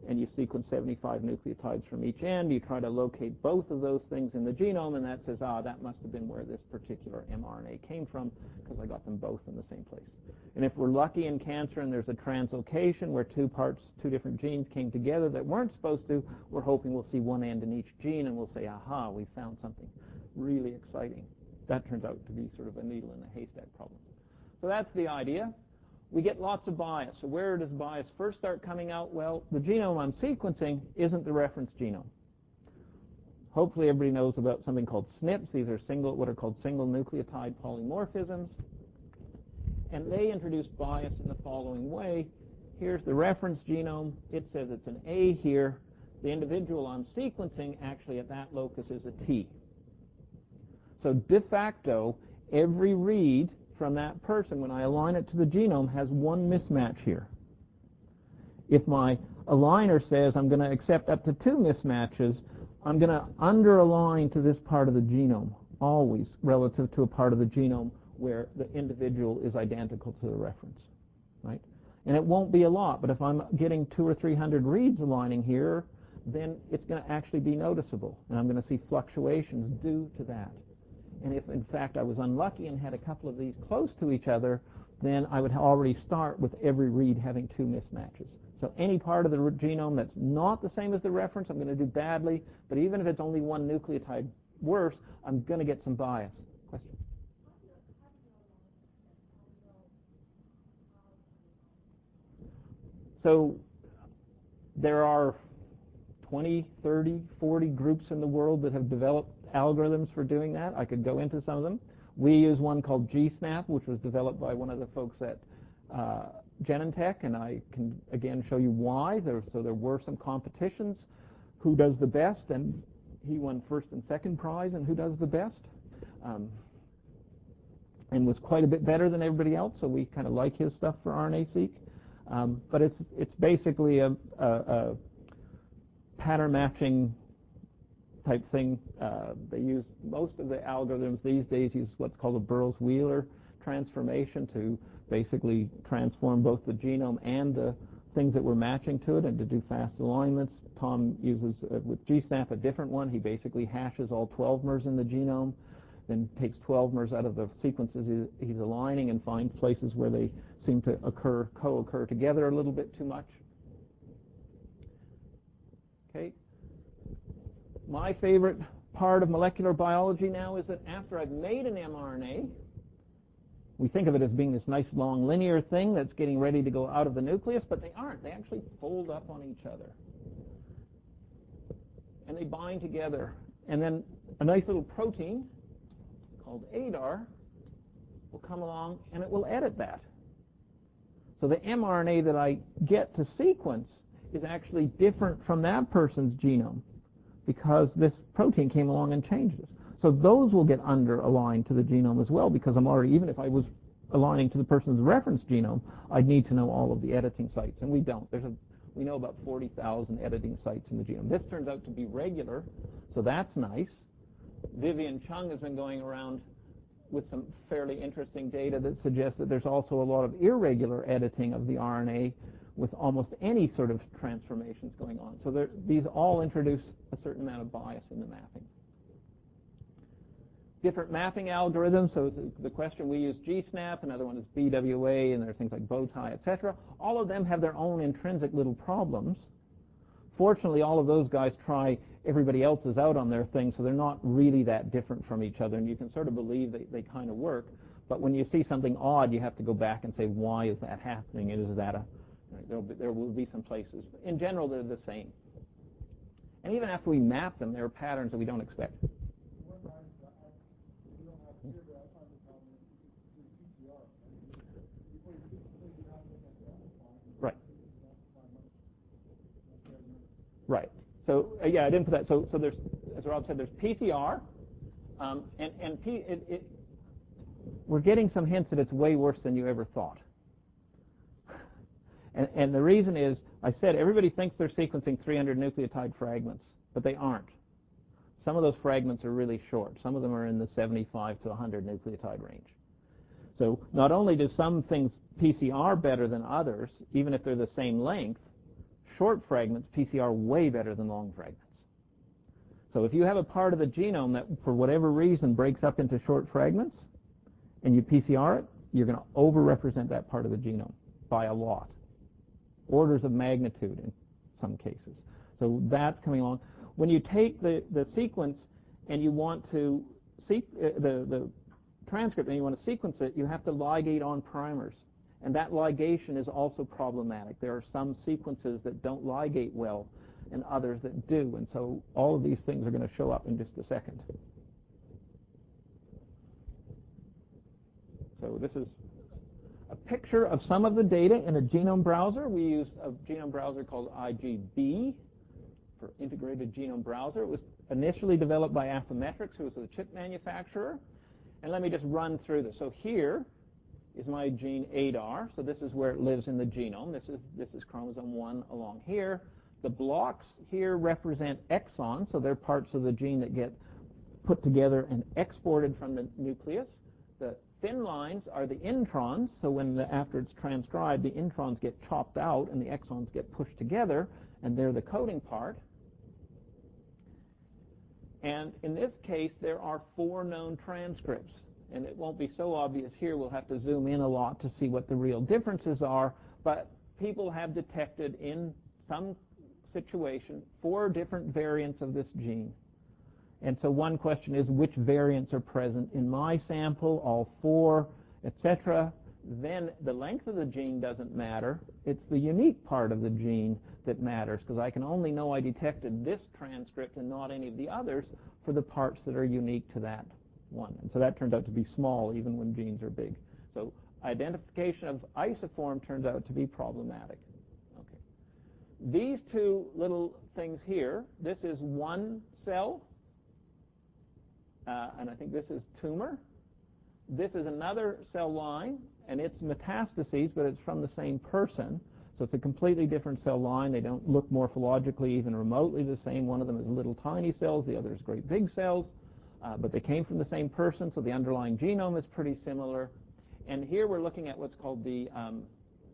and you sequence seventy-five nucleotides from each end. You try to locate both of those things in the genome, and that says, ah, that must have been where this particular mRNA came from, because I got them both in the same place. And if we're lucky in cancer and there's a translocation where two parts, two different genes came together that weren't supposed to, we're hoping we'll see one end in each gene, and we'll say, aha, we found something really exciting. That turns out to be sort of a needle in a haystack problem. So that's the idea. We get lots of bias. So where does bias first start coming out? Well, the genome I'm sequencing isn't the reference genome. Hopefully everybody knows about something called S N Ps. These are single, what are called single nucleotide polymorphisms. And they introduce bias in the following way. Here's the reference genome. It says it's an A here. The individual I'm sequencing actually at that locus is a T. So de facto, every read from that person, when I align it to the genome, has one mismatch here. If my aligner says I'm going to accept up to two mismatches, I'm going to under-align to this part of the genome, always relative to a part of the genome where the individual is identical to the reference, right? And it won't be a lot, but if I'm getting two or three hundred reads aligning here, then it's going to actually be noticeable, and I'm going to see fluctuations due to that. And if, in fact, I was unlucky and had a couple of these close to each other, then I would already start with every read having two mismatches. So any part of the genome that's not the same as the reference, I'm going to do badly. But even if it's only one nucleotide worse, I'm going to get some bias. Question? So there are twenty, thirty, forty groups in the world that have developed algorithms for doing that. I could go into some of them. We use one called G SNAP, which was developed by one of the folks at uh, Genentech, and I can again show you why. There, so there were some competitions. Who does the best? And he won first and second prize in who does the best, um, and was quite a bit better than everybody else. So we kind of like his stuff for RNA-seq. Um, but it's it's basically a, a, a pattern matching type thing. Uh, they use most of the algorithms these days use what's called a Burroughs-Wheeler transformation to basically transform both the genome and the things that we're matching to it and to do fast alignments. Tom uses uh, with G SNAP a different one. He basically hashes all twelve mers in the genome, then takes twelve mers out of the sequences he's aligning and finds places where they seem to occur, co-occur together a little bit too much. Okay. My favorite part of molecular biology now is that after I've made an mRNA, we think of it as being this nice long linear thing that's getting ready to go out of the nucleus, but they aren't. They actually fold up on each other. And they bind together. And then a nice little protein called ADAR will come along and it will edit that. So the mRNA that I get to sequence is actually different from that person's genome because this protein came along and changed it. So those will get under-aligned to the genome as well because I'm already, even if I was aligning to the person's reference genome, I'd need to know all of the editing sites, and we don't. There's a, we know about forty thousand editing sites in the genome. This turns out to be regular, so that's nice. Vivian Chung has been going around with some fairly interesting data that suggests that there's also a lot of irregular editing of the R N A with almost any sort of transformations going on. So there, these all introduce a certain amount of bias in the mapping. Different mapping algorithms. So the question, we use G SNAP, another one is B W A, and there are things like Bowtie, et cetera. All of them have their own intrinsic little problems. Fortunately, all of those guys try everybody else's out on their thing, so they're not really that different from each other, and you can sort of believe they, they kind of work. But when you see something odd, you have to go back and say, why is that happening? Is that a, there'll be, there will be some places. In general, they're the same. And even after we map them, there are patterns that we don't expect. Right. Right. So uh, yeah, I didn't put that. So so there's, as Rob said, there's P C R, um, and and P, it, it, we're getting some hints that it's way worse than you ever thought. And, and the reason is, I said everybody thinks they're sequencing three hundred nucleotide fragments, but they aren't. Some of those fragments are really short. Some of them are in the seventy-five to one hundred nucleotide range. So not only do some things P C R better than others, even if they're the same length, short fragments, P C R way better than long fragments. So if you have a part of the genome that, for whatever reason, breaks up into short fragments, and you P C R it, you're going to overrepresent that part of the genome by a lot, orders of magnitude in some cases. So that's coming along. When you take the, the sequence and you want to seq uh, the, the transcript and you want to sequence it, you have to ligate on primers. And that ligation is also problematic. There are some sequences that don't ligate well and others that do. And so all of these things are going to show up in just a second. So this is a picture of some of the data in a genome browser. We use a genome browser called I G B for Integrated Genome Browser. It was initially developed by Affymetrix, who was the chip manufacturer. And let me just run through this. So here is my gene A D A R. So this is where it lives in the genome. This is, this is chromosome one along here. The blocks here represent exons, so they're parts of the gene that get put together and exported from the nucleus. The thin lines are the introns, so when the, after it's transcribed, the introns get chopped out and the exons get pushed together, and they're the coding part. And in this case, there are four known transcripts. And it won't be so obvious here. We'll have to zoom in a lot to see what the real differences are. But people have detected in some situation four different variants of this gene. And so one question is, which variants are present in my sample, all four, et cetera. Then the length of the gene doesn't matter. It's the unique part of the gene that matters, because I can only know I detected this transcript and not any of the others for the parts that are unique to that one. And so that turns out to be small even when genes are big. So identification of isoform turns out to be problematic. Okay. These two little things here, this is one cell, uh, and I think this is tumor. This is another cell line, and it's metastases, but it's from the same person. So it's a completely different cell line. They don't look morphologically even remotely the same. One of them is little tiny cells. The other is great big cells. Uh, but they came from the same person, so the underlying genome is pretty similar. And here we're looking at what's called the um,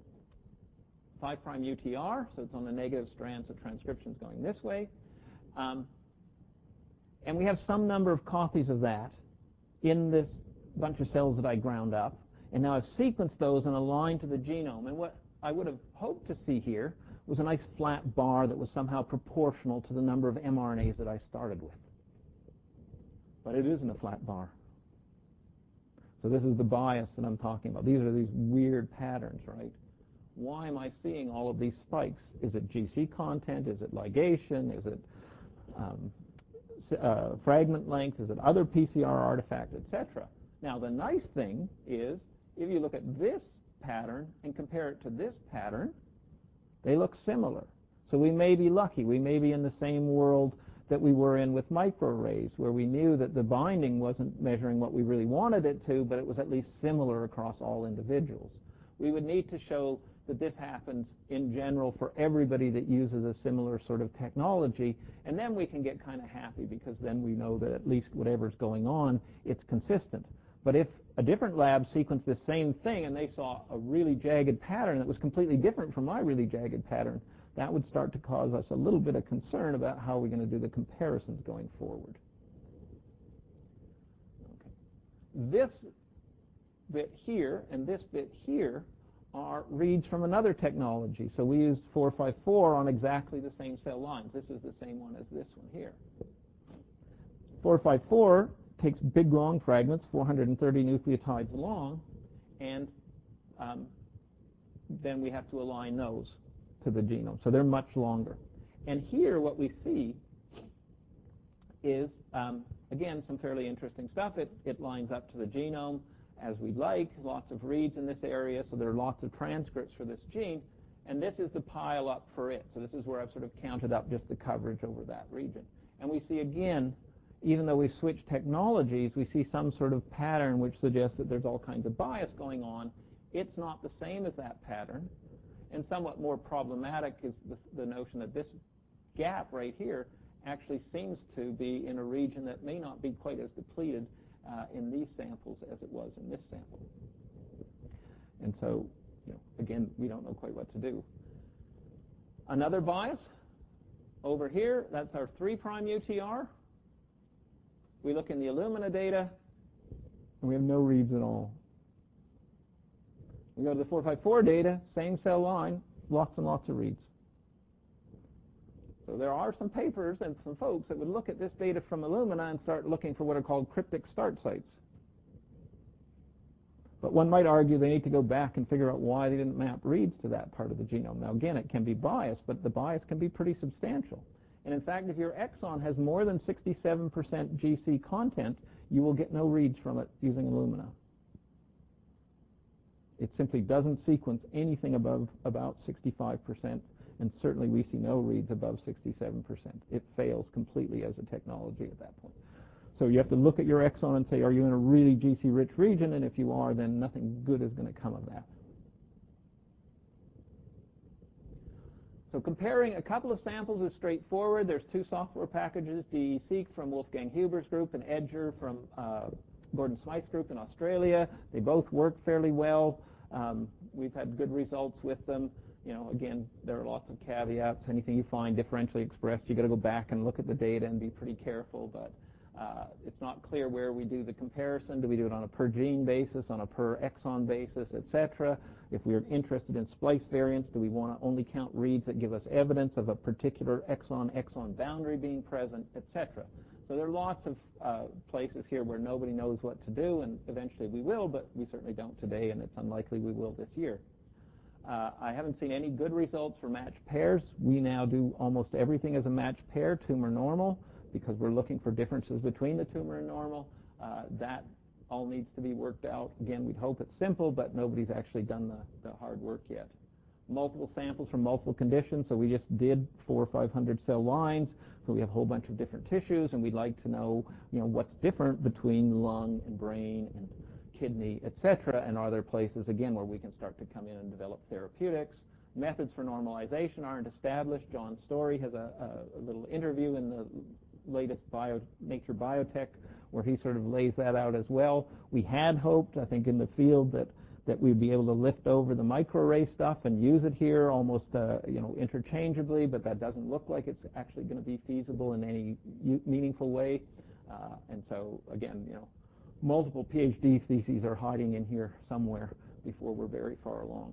five prime U T R, so it's on the negative strand, so transcription is going this way. Um, and we have some number of copies of that in this bunch of cells that I ground up. And now I've sequenced those and aligned to the genome. And what I would have hoped to see here was a nice flat bar that was somehow proportional to the number of mRNAs that I started with. But it isn't a flat bar. So this is the bias that I'm talking about. These are these weird patterns, right? Why am I seeing all of these spikes? Is it G C content? Is it ligation? Is it um, uh, fragment length? Is it other P C R artifacts, et cetera? Now, the nice thing is, if you look at this pattern and compare it to this pattern, they look similar. So we may be lucky. We may be in the same world that we were in with microarrays, where we knew that the binding wasn't measuring what we really wanted it to, but it was at least similar across all individuals. We would need to show that this happens in general for everybody that uses a similar sort of technology, and then we can get kind of happy, because then we know that at least whatever's going on, it's consistent. But if a different lab sequenced the same thing and they saw a really jagged pattern that was completely different from my really jagged pattern, that would start to cause us a little bit of concern about how we're going to do the comparisons going forward. Okay. This bit here and this bit here are reads from another technology. So we used four five four on exactly the same cell lines. This is the same one as this one here. four five four takes big, long fragments, four hundred thirty nucleotides long, and um, then we have to align those to the genome. So they're much longer. And here what we see is, um, again, some fairly interesting stuff. It, it lines up to the genome as we'd like, lots of reads in this area, so there are lots of transcripts for this gene, and this is the pile up for it. So this is where I've sort of counted up just the coverage over that region. And we see, again, even though we've switched technologies, we see some sort of pattern which suggests that there's all kinds of bias going on. It's not the same as that pattern. And somewhat more problematic is the, the notion that this gap right here actually seems to be in a region that may not be quite as depleted uh, in these samples as it was in this sample. And so, you know, again, we don't know quite what to do. Another bias over here, that's our three prime U T R. We look in the Illumina data, and we have no reads at all. We go to the four five four data, same cell line, lots and lots of reads. So there are some papers and some folks that would look at this data from Illumina and start looking for what are called cryptic start sites. But one might argue they need to go back and figure out why they didn't map reads to that part of the genome. Now, again, it can be biased, but the bias can be pretty substantial. And in fact, if your exon has more than sixty-seven percent G C content, you will get no reads from it using Illumina. It simply doesn't sequence anything above about sixty-five percent, and certainly we see no reads above sixty-seven percent. It fails completely as a technology at that point. So you have to look at your exon and say, are you in a really G C-rich region? And if you are, then nothing good is going to come of that. So comparing a couple of samples is straightforward. There's two software packages, DESeq from Wolfgang Huber's group and Edger from uh, Gordon Smyth's group in Australia. They both work fairly well. Um, we've had good results with them. You know, again, there are lots of caveats. Anything you find differentially expressed, you've got to go back and look at the data and be pretty careful. But uh, it's not clear where we do the comparison. Do we do it on a per gene basis, on a per exon basis, et cetera? If we're interested in splice variants, do we want to only count reads that give us evidence of a particular exon-exon boundary being present, et cetera? So there are lots of uh, places here where nobody knows what to do, and eventually we will, but we certainly don't today, and it's unlikely we will this year. Uh, I haven't seen any good results for matched pairs. We now do almost everything as a matched pair, tumor normal, because we're looking for differences between the tumor and normal. Uh, that all needs to be worked out. Again, we'd hope it's simple, but nobody's actually done the, the hard work yet. Multiple samples from multiple conditions, so we just did four or five hundred cell lines, so we have a whole bunch of different tissues, and we'd like to know, you know, what's different between lung and brain and kidney, et cetera, and are there places, again, where we can start to come in and develop therapeutics. Methods for normalization aren't established. John Story has a, a, a little interview in the latest bio, Nature Biotech where he sort of lays that out as well. We had hoped, I think, in the field that that we'd be able to lift over the microarray stuff and use it here almost, uh, you know, interchangeably, but that doesn't look like it's actually going to be feasible in any meaningful way. Uh, and so, again, you know, multiple PhD theses are hiding in here somewhere before we're very far along.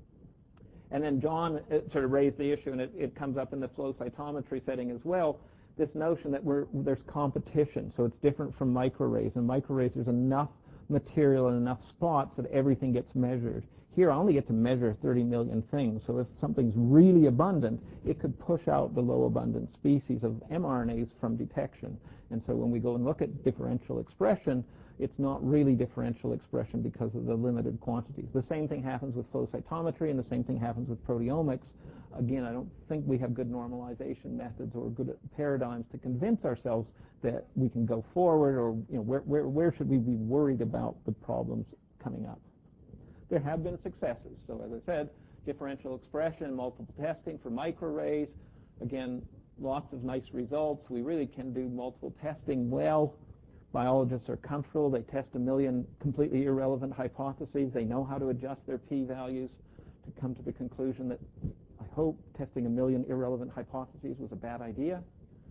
And then John sort of raised the issue, and it, it comes up in the flow cytometry setting as well, this notion that we're, there's competition, so it's different from microarrays. In microarrays, there's enough material and enough spots that everything gets measured. Here, I only get to measure thirty million things, so if something's really abundant, it could push out the low abundant species of mRNAs from detection. And so when we go and look at differential expression, it's not really differential expression because of the limited quantities. The same thing happens with flow cytometry, and the same thing happens with proteomics. Again, I don't think we have good normalization methods or good paradigms to convince ourselves that we can go forward, or you know, where, where, where should we be worried about the problems coming up. There have been successes. So as I said, differential expression, multiple testing for microarrays. Again, lots of nice results. We really can do multiple testing well. Biologists are comfortable. They test a million completely irrelevant hypotheses. They know how to adjust their p-values to come to the conclusion that I hope testing a million irrelevant hypotheses was a bad idea.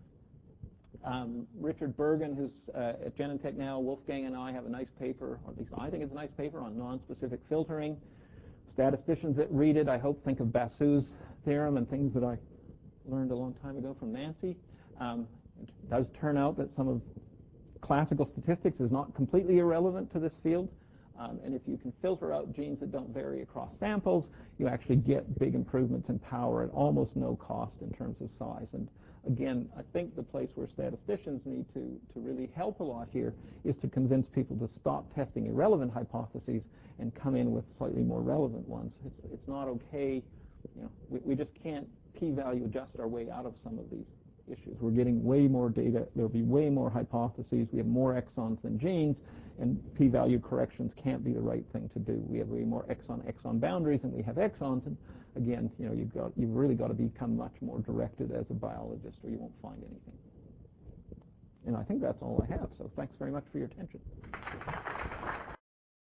Um, Richard Bergen, who's uh, at Genentech now, Wolfgang and I have a nice paper, or at least I think it's a nice paper, on non-specific filtering. Statisticians that read it, I hope, think of Basu's theorem and things that I learned a long time ago from Nancy. Um, it does turn out that some of classical statistics is not completely irrelevant to this field. Um, and if you can filter out genes that don't vary across samples, you actually get big improvements in power at almost no cost in terms of size. And again, I think the place where statisticians need to, to really help a lot here is to convince people to stop testing irrelevant hypotheses and come in with slightly more relevant ones. It's, it's not okay. You know, we, we just can't p-value adjust our way out of some of these issues. We're getting way more data. There'll be way more hypotheses. We have more exons than genes, and p-value corrections can't be the right thing to do. We have way more exon-exon boundaries than we have exons, and again, you know, you've got you've really got to become much more directed as a biologist, or you won't find anything. And I think that's all I have. So thanks very much for your attention.